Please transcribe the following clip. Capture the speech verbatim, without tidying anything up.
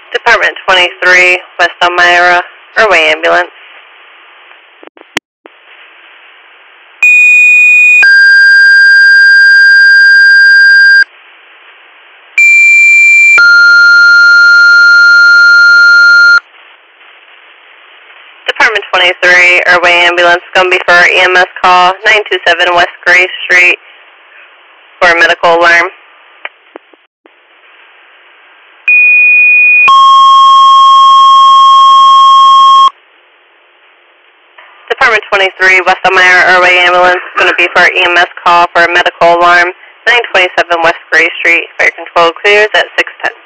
Department twenty-three, West Elmira, Irway Ambulance. Department twenty-three, Irway Ambulance, going to be for our E M S call, nine two seven West Gray Street, for a medical alarm. Department twenty-three, West Elmira, Irway Ambulance, going to be for our E M S call for a medical alarm, nine twenty-seven West Gray Street. Fire control clears at six ten.